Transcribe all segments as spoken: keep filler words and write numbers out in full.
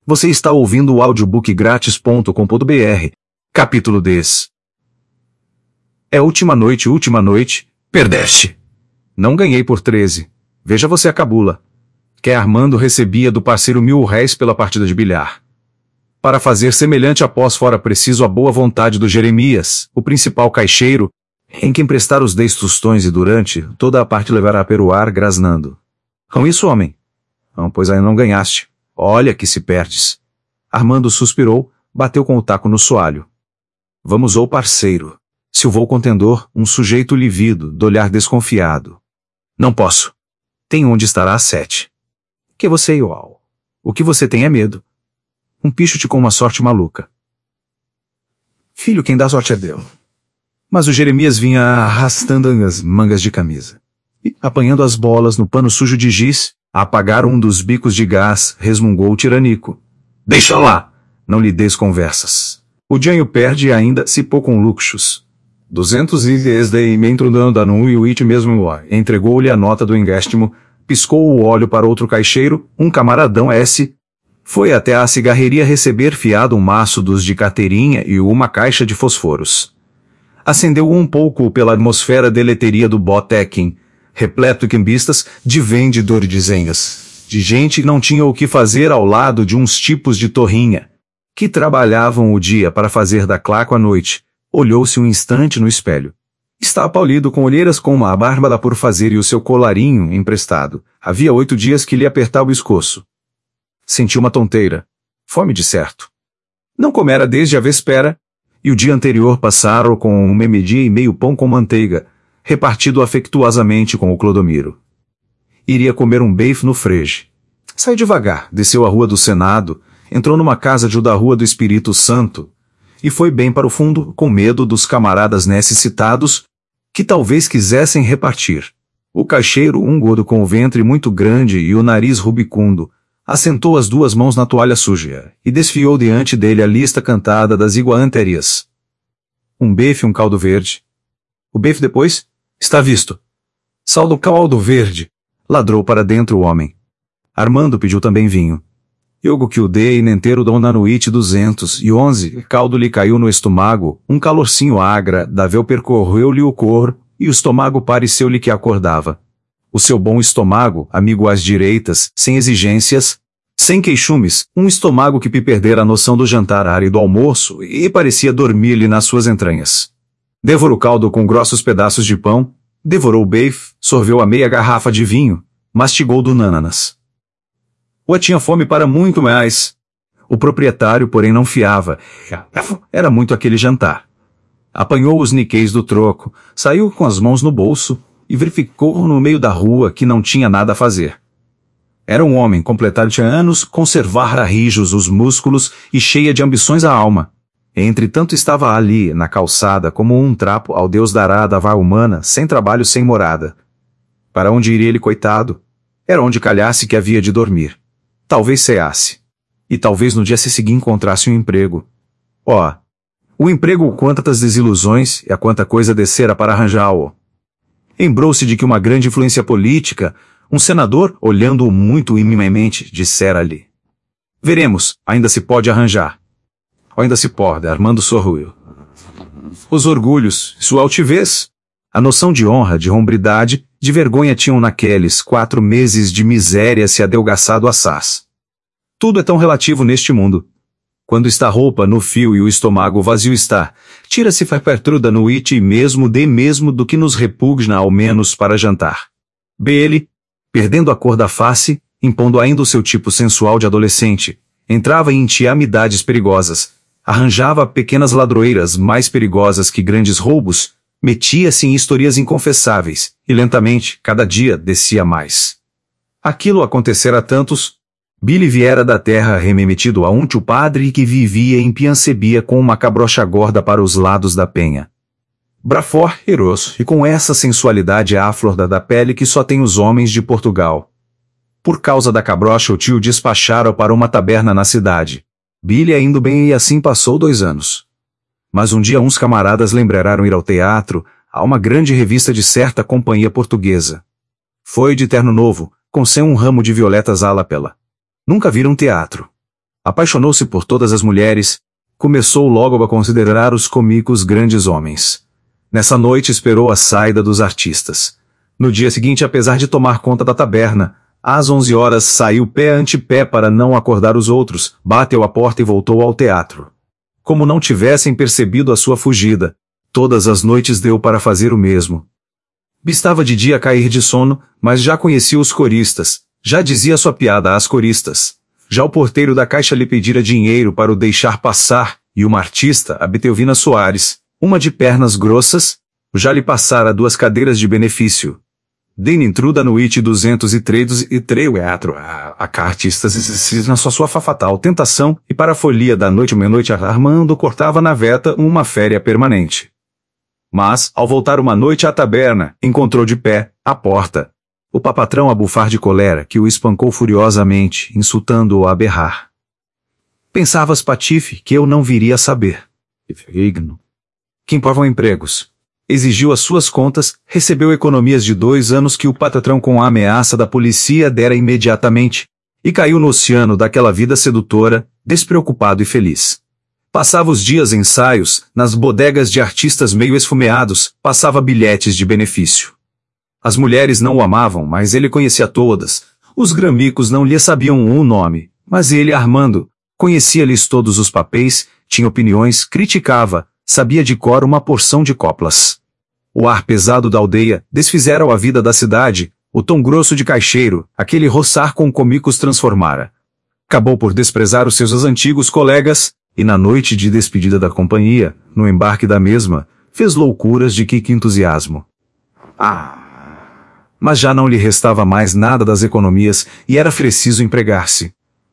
Você está ouvindo o audiobook grátis ponto com ponto br. Capítulo dez. É última noite, última noite, perdeste. Não ganhei por treze. Veja você a cabula. Que Armando recebia do parceiro mil réis pela partida de bilhar. Para fazer semelhante após fora preciso a boa vontade do Jeremias, o principal caixeiro, em que emprestar os dez tostões e durante toda a parte levará a peroar grasnando. Com isso, homem? Não, pois aí não ganhaste. Olha que se perdes. Armando suspirou, bateu com o taco no soalho. Vamos ou parceiro. Silvou contendor, um sujeito livido, do olhar desconfiado. Não posso. Tem onde estará a sete. Que você, uau. O que você tem é medo. Um picho-te com uma sorte maluca. Filho, quem dá sorte é Deus. Mas o Jeremias vinha arrastando as mangas de camisa. E, apanhando as bolas no pano sujo de giz, a apagar um dos bicos de gás, resmungou o tiranico. Deixa lá! Não lhe des conversas. O Janho perde ainda se pô com luxos. Duzentos e desde me entrudando da nu e o it mesmo entregou-lhe a nota do engéstimo, piscou o óleo para outro caixeiro, um camaradão S. Foi até a cigarreria receber fiado um maço dos de carteirinha e uma caixa de fosforos. Acendeu um pouco pela atmosfera deleteria do botequim, repleto de cambistas, de vendedor de zenhas, de gente que não tinha o que fazer ao lado de uns tipos de torrinha, que trabalhavam o dia para fazer da claco à noite. Olhou-se um instante no espelho. Estava pálido com olheiras com uma bárbara por fazer e o seu colarinho emprestado. Havia oito dias que lhe apertava o escoço. Sentiu uma tonteira. Fome de certo. Não comera desde a véspera, e o dia anterior passaram com um meio-dia e meio pão com manteiga, repartido afetuosamente com o Clodomiro. Iria comer um bife no frege. Saiu devagar, desceu a rua do Senado, entrou numa casa de da Rua do Espírito Santo, e foi bem para o fundo, com medo dos camaradas necessitados, que talvez quisessem repartir. O caixeiro, um gordo com o ventre muito grande e o nariz rubicundo, assentou as duas mãos na toalha suja, e desfiou diante dele a lista cantada das iguanterias. Um bife e um caldo verde. O bife depois? Está visto. Saldo caldo verde. Ladrou para dentro o homem. Armando pediu também vinho. Yogo que o dei nenteiro dona noite duzentos e onze, caldo lhe caiu no estômago, um calorcinho agradável percorreu-lhe o cor, e o estômago pareceu-lhe que acordava. O seu bom estômago, amigo às direitas, sem exigências, sem queixumes, um estômago que perdera a noção do jantar e do almoço, e parecia dormir-lhe nas suas entranhas. Devorou o caldo com grossos pedaços de pão, devorou o bife, sorveu a meia garrafa de vinho, mastigou do nánanas. Ou tinha fome para muito mais. O proprietário, porém, não fiava. Era muito aquele jantar. Apanhou os niqueis do troco, saiu com as mãos no bolso e verificou no meio da rua que não tinha nada a fazer. Era um homem completado de anos, conservar a rijos os músculos e cheia de ambições a alma. Entretanto estava ali, na calçada, como um trapo ao Deus dará da vá humana, sem trabalho, sem morada. Para onde iria ele, coitado? Era onde calhasse que havia de dormir. Talvez ceasse. E talvez no dia seguinte encontrasse um emprego. Ó, oh, o emprego quantas desilusões e a quanta coisa descera para arranjá-o. Lembrou-se de que uma grande influência política, um senador, olhando-o muito imimamente, dissera-lhe. Veremos, ainda se pode arranjar. Ou ainda se pode, Armando sorriu. Os orgulhos, sua altivez, a noção de honra, de hombridade, de vergonha tinham naqueles quatro meses de miséria se adelgaçado assaz. Tudo é tão relativo neste mundo. Quando está a roupa no fio e o estômago vazio está, tira-se farpertruda no it e mesmo de mesmo do que nos repugna ao menos para jantar. B ele, perdendo a cor da face, impondo ainda o seu tipo sensual de adolescente, entrava em intimidades perigosas, arranjava pequenas ladroeiras mais perigosas que grandes roubos, metia-se em historias inconfessáveis, e lentamente, cada dia, descia mais. Aquilo acontecera a tantos. Billy viera da terra remetido a um tio padre que vivia em Piancebia com uma cabrocha gorda para os lados da penha. Brafor, heroso, e com essa sensualidade à flor da pele que só tem os homens de Portugal. Por causa da cabrocha o tio despachara-o para uma taberna na cidade. Billy indo bem e assim passou dois anos. Mas um dia uns camaradas lembraram ir ao teatro, a uma grande revista de certa companhia portuguesa. Foi de terno novo, com sem um ramo de violetas à lapela. Nunca viram teatro. Apaixonou-se por todas as mulheres, começou logo a considerar os comicos grandes homens. Nessa noite esperou a saída dos artistas. No dia seguinte, apesar de tomar conta da taberna, às onze horas saiu pé ante pé para não acordar os outros, bateu a porta e voltou ao teatro. Como não tivessem percebido a sua fugida, todas as noites deu para fazer o mesmo. Bastava de dia cair de sono, mas já conhecia os coristas, já dizia sua piada às coristas. Já o porteiro da caixa lhe pedira dinheiro para o deixar passar, e uma artista, a Betelvina Soares, uma de pernas grossas, já lhe passara duas cadeiras de benefício. Den intruda no it duzentos e três e teatro, a, a artistas na sua, sua fatal tentação, e para a folia da noite meia-noite Armando cortava na veta uma féria permanente. Mas, ao voltar uma noite à taberna, encontrou de pé, à porta, o papatrão a bufar de cólera que o espancou furiosamente, insultando-o a berrar. Pensavas, patife, que eu não viria a saber. Igno. Que importam empregos. Exigiu as suas contas, recebeu economias de dois anos que o patrão com a ameaça da polícia dera imediatamente, e caiu no oceano daquela vida sedutora, despreocupado e feliz. Passava os dias em ensaios, nas bodegas de artistas meio esfumeados, passava bilhetes de benefício. As mulheres não o amavam, mas ele conhecia todas. Os gramicos não lhe sabiam um nome, mas ele, Armando, conhecia-lhes todos os papéis, tinha opiniões, criticava, sabia de cor uma porção de coplas. O ar pesado da aldeia desfizera a vida da cidade, o tom grosso de caixeiro, aquele roçar com comicos transformara. Acabou por desprezar os seus antigos colegas, e na noite de despedida da companhia, no embarque da mesma, fez loucuras de que entusiasmo. Ah! Mas já não lhe restava mais nada das economias, e era preciso empregar-se.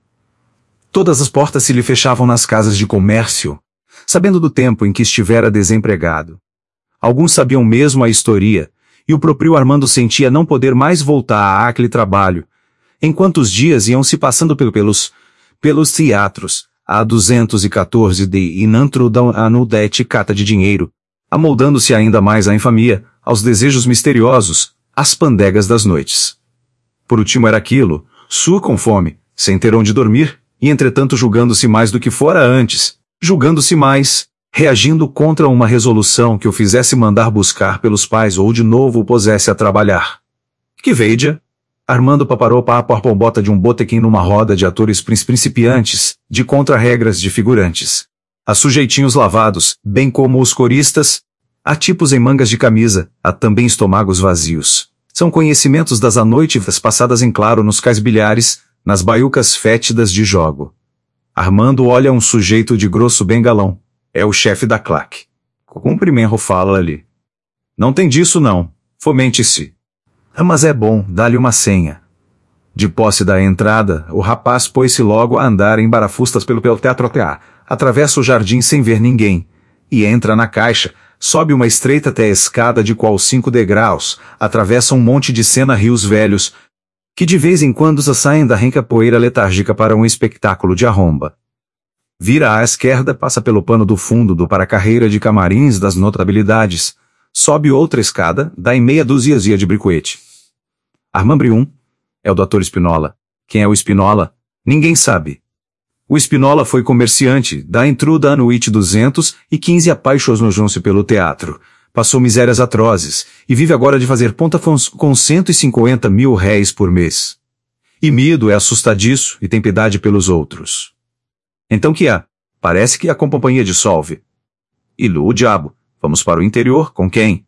Todas as portas se lhe fechavam nas casas de comércio, sabendo do tempo em que estivera desempregado. Alguns sabiam mesmo a história, e o próprio Armando sentia não poder mais voltar àquele trabalho, enquanto os dias iam se passando pelos, pelos teatros, a duzentos e quatorze de inantro da anudete cata de dinheiro, amoldando-se ainda mais à infamia, aos desejos misteriosos, às pandegas das noites. Por último era aquilo, sua com fome, sem ter onde dormir, e entretanto julgando-se mais do que fora antes, julgando-se mais, reagindo contra uma resolução que o fizesse mandar buscar pelos pais ou de novo o pusesse a trabalhar. Que veja, Armando paparou para a porpombota de um botequim numa roda de atores principiantes, de contra-regras de figurantes. Há sujeitinhos lavados, bem como os coristas, há tipos em mangas de camisa, há também estômagos vazios. São conhecimentos das anoites passadas em claro nos cais bilhares, nas baiucas fétidas de jogo. Armando olha um sujeito de grosso bengalão. É o chefe da claque. Cumprimento fala-lhe. Não tem disso não. Fomente-se. Ah, mas é bom, dá-lhe uma senha. De posse da entrada, o rapaz pôs-se logo a andar em barafustas pelo, pelo teatro teatro, atravessa o jardim sem ver ninguém, e entra na caixa, sobe uma estreita até a escada de qual cinco degraus, atravessa um monte de cena rios velhos, que de vez em quando saem da renca poeira letárgica para um espetáculo de arromba. Vira à esquerda, passa pelo pano do fundo do para-carreira de camarins das notabilidades, sobe outra escada, dá em meia dúzia de bricoete. Armambrium é o doutor Espinola. Quem é o Espinola? Ninguém sabe. O Espinola foi comerciante, da intruda no it duzentos e quinze apaixonou-se pelo teatro, passou misérias atrozes, e vive agora de fazer ponta com cento e cinquenta mil réis por mês. E Mido é assustadiço e tem piedade pelos outros. Então que há? Parece que a companhia dissolve. E Lu, o diabo, vamos para o interior, com quem?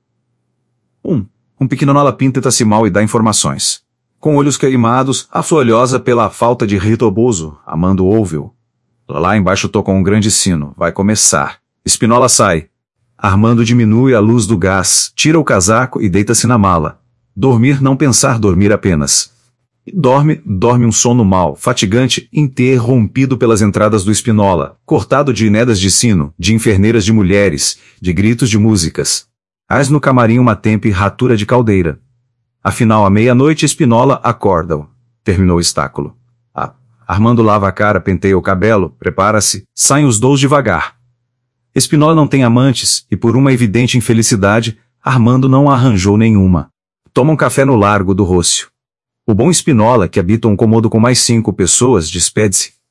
Um. Um pequeno nalapim tenta-se mal e dá informações. Com olhos queimados, assolhosa pela falta de ritoboso, Amando ouve-o. Lá embaixo toca um grande sino, vai começar. Espinola sai. Armando diminui a luz do gás, tira o casaco e deita-se na mala. Dormir, não pensar, dormir apenas. E dorme, dorme um sono mau, fatigante, interrompido pelas entradas do Espinola, cortado de inédas de sino, de inferneiras de mulheres, de gritos de músicas. Hás no camarim uma tempe ratura de caldeira. Afinal, à meia-noite, Espinola acorda-o. Terminou o estáculo. Ah, Armando lava a cara, penteia o cabelo, prepara-se, saem os dois devagar. Espinola não tem amantes, e por uma evidente infelicidade, Armando não arranjou nenhuma. Toma um café no Largo do Rócio. O bom Espinola, que habita um cômodo com mais cinco pessoas, despede-se.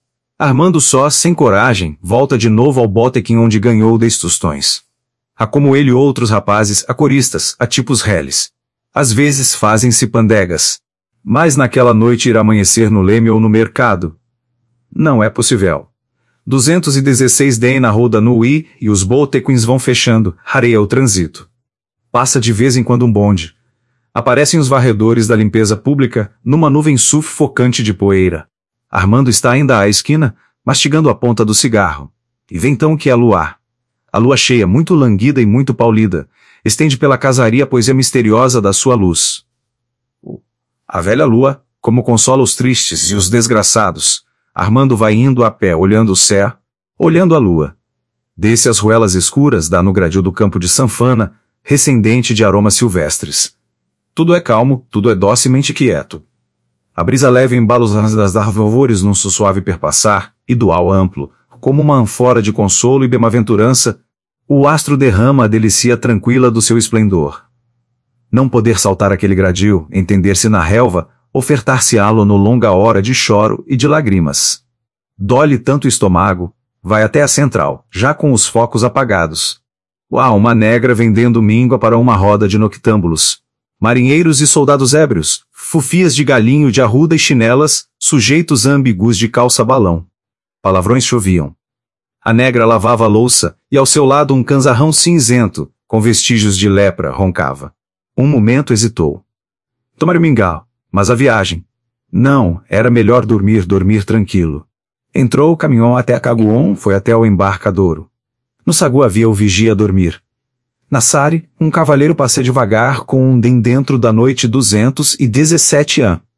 Armando só, sem coragem, volta de novo ao botequim onde ganhou dez tostões. Há como ele outros rapazes, acoristas, a tipos reles. Às vezes fazem-se pandegas. Mas naquela noite irá amanhecer no Leme ou no mercado. Não é possível. duzentos e dezesseis D na roda no I e os botequins vão fechando, rareia o trânsito. Passa de vez em quando um bonde. Aparecem os varredores da limpeza pública, numa nuvem sufocante de poeira. Armando está ainda à esquina, mastigando a ponta do cigarro. E vem então que é a lua. A lua cheia, muito languida e muito paulida, estende pela casaria a poesia misteriosa da sua luz. A velha lua, como consola os tristes e os desgraçados, Armando vai indo a pé, olhando o céu, olhando a lua. Desce as ruelas escuras, dá no gradil do campo de sanfana, recendente de aromas silvestres. Tudo é calmo, tudo é docemente quieto. A brisa leve embala os rãs das árvores num suave perpassar, e dual amplo, como uma ânfora de consolo e bem-aventurança, o astro derrama a delícia tranquila do seu esplendor. Não poder saltar aquele gradil, entender-se na relva, ofertar-se-á-lo no longa hora de choro e de lágrimas. Dói-lhe tanto o estômago, vai até a central, já com os focos apagados. Uau, uma negra vendendo míngua para uma roda de noctâmbulos. Marinheiros e soldados ébrios, fufias de galinho de arruda e chinelas, sujeitos ambigus de calça-balão. Palavrões choviam. A negra lavava a louça, e ao seu lado um canzarrão cinzento, com vestígios de lepra, roncava. Um momento hesitou. Tomar o mingau, mas a viagem. Não, era melhor dormir, dormir tranquilo. Entrou, caminhou até a Caguon, foi até o embarcadouro. No sagu havia o vigia a dormir. Na Sari, um cavaleiro passeia devagar com um dem dentro da noite duzentos e dezessete an.